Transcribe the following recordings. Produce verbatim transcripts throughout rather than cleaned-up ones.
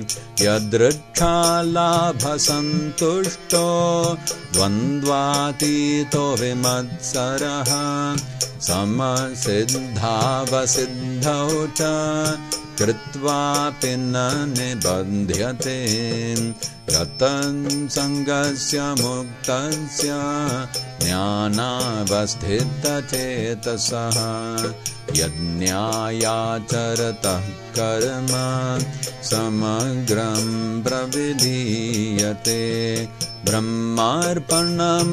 यदृच्छालाभसन्तुष्टो द्वन्द्वातीतो विमत्सरः समसिद्धावसिद्धौ च कृत्वापि न निबध्यते गतं सङ्गस्य मुक्तस्य ज्ञानावस्थितचेतसः यज्ञायाचरतः कर्म समग्रं प्रविलीयते ब्रह्मार्पणं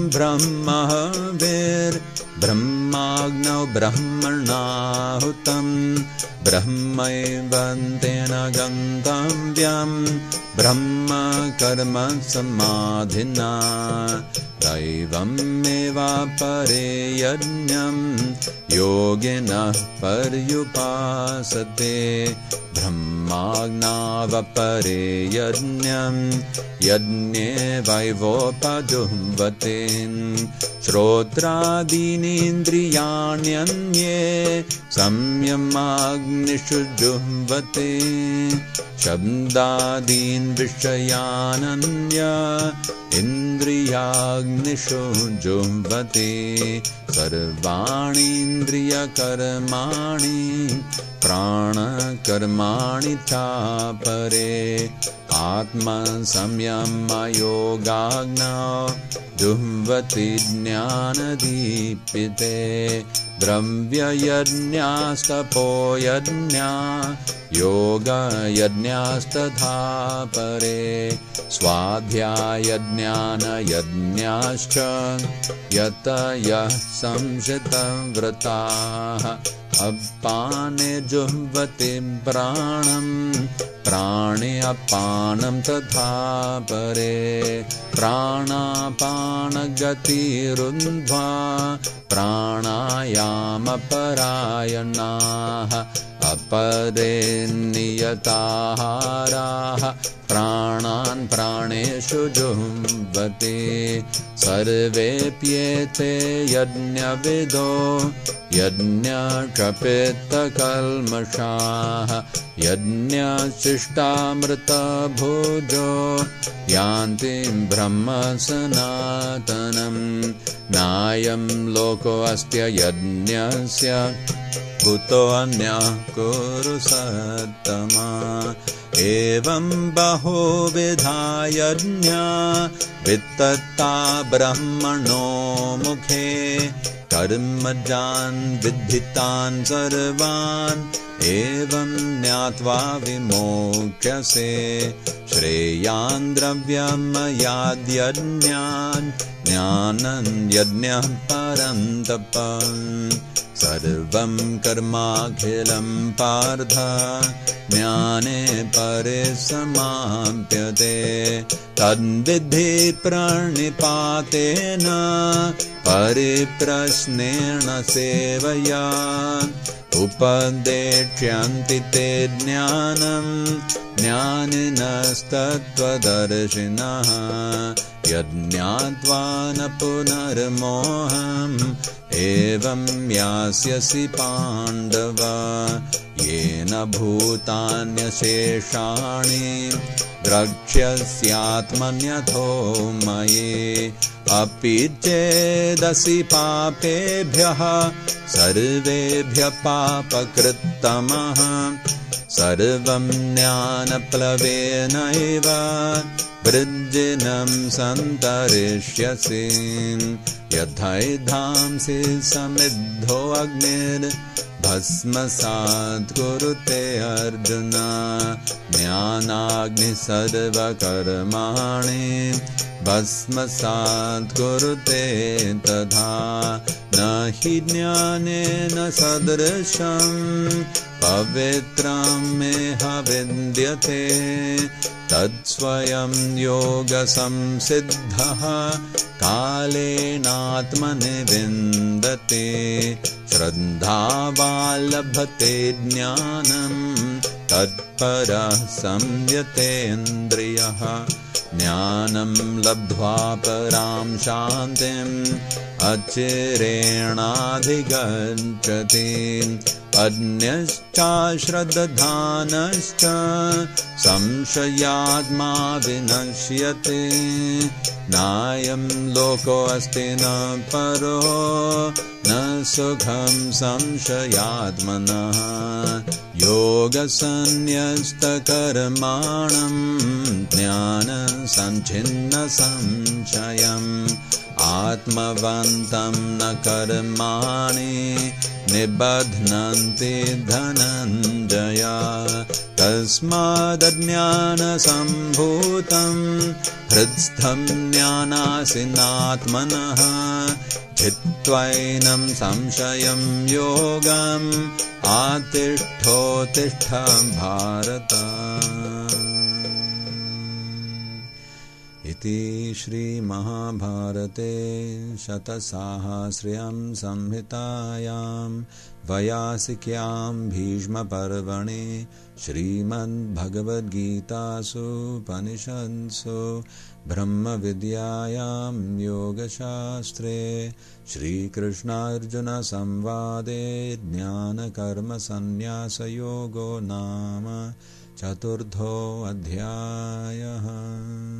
ब्रह्महविर्ब्रह्माग्नौ ब्रह्मणाहुतं ब्रह्मैवन्तेन गन्तव्यं ब्रह्म कर्म समाधिना दैवमेवापरे यज्ञं योगिनः पर्युपासते ब्रह्माज्ञावपरे यज्ञं यज्ञे वैवोपजुह्वते श्रोत्रादीनीन्द्रियाण्यन्ये संयमाग्निषु जुह्वते शब्दादीन् विषयानन्य इन्द्रियाग्निषु जुह्वते सर्वाणीन्द्रियकर्माणि प्राणकर्माणि चापरे आत्मसंयमयोगाग्नौ जुह्वति ज्ञानदीपिते द्रव्ययज्ञास्तपोयज्ञा योगयज्ञास्तथा परे स्वाध्यायज्ञानयज्ञाश्च यतयः संशितव्रताः अपाने जुह्वति प्राणं प्राणे अपानं तथा परे प्राणापानगतिरुन्ध्वा प्राणायामपरायणाः अपरे नियताहाराः प्राणान् प्राणेषु जुह्वति सर्वेऽप्येते यज्ञविदो यज्ञक्षपितकल्मषाः यज्ञशिष्टामृतभोजो यान्ति ब्रह्म सनातनं नायं लोकोऽस्त्य यज्ञस्य कुतो अन्यः कुरु सत्तमा एवं बहुविधा यज्ञा वित्तता ब्रह्मणो मुखे कर्मजान् विद्धितान् सर्वान् एवं ज्ञात्वा विमोक्ष्यसे श्रेयान् द्रव्यमयाद्यज्ञान् ज्ञानं यज्ञः परन्तपम् सर्वं कर्माखिलं पार्थ ज्ञाने परिसमाप्यते तद्विद्धि प्रणिपातेन परिप्रश्नेन सेवया उपदेक्ष्यन्ति ते ज्ञानं ज्ञानिनस्तत्त्वदर्शिनः यज्ञात्वा न पुनर्मोहम् एवं यास्यसि पाण्डव येन भूतान्यशेषाणि द्रक्ष्यस्यात्मन्यथो मयि अपि चेदसि पापेभ्यः सर्वेभ्यः पापकृत्तमः सर्वं ज्ञानप्लवेनैव वृज्जिनं सन्तरिष्यसि यथैधांसि समिद्धो अग्निर्भस्मसात् कुरुते अर्जुन ज्ञानाग्निः सर्वकर्माणि भस्मसात् कुरुते तथा न हि ज्ञानेन सदृशं पवित्रमेह विद्यते तत्स्वयं योगसंसिद्धः कालेनात्मनि विन्दते श्रद्धावान् ज्ञानं तत्परः संयतेन्द्रियः ज्ञानं लब्ध्वा परां शान्तिम् अचिरेणाधिगच्छति अन्यश्चाश्रद्धानश्च संशयात्मा विनश्यते नायं लोकोऽस्ति न परो न सुखं संशयात्मनः योगसन्न्यस्तकर्माणं ज्ञानसञ्छिन्नसंशयम् आत्मवन्तं न कर्माणि निबध्नन्ति धनञ्जय तस्मादज्ञानसम्भूतं हृत्स्थं ज्ञानासिनात्मनः चित्त्वैनं संशयं योगम् आतिष्ठोत्तिष्ठ भारत। इति श्रीमहाभारते शतसाहस्र्यां संहितायां वैयासिक्यां भीष्मपर्वणि श्रीमद्भगवद्गीतासु उपनिषत्सु ब्रह्मविद्यायां योगशास्त्रे श्रीकृष्णार्जुनसंवादे ज्ञानकर्मसन्न्यासयोगो नाम चतुर्थोऽध्यायः।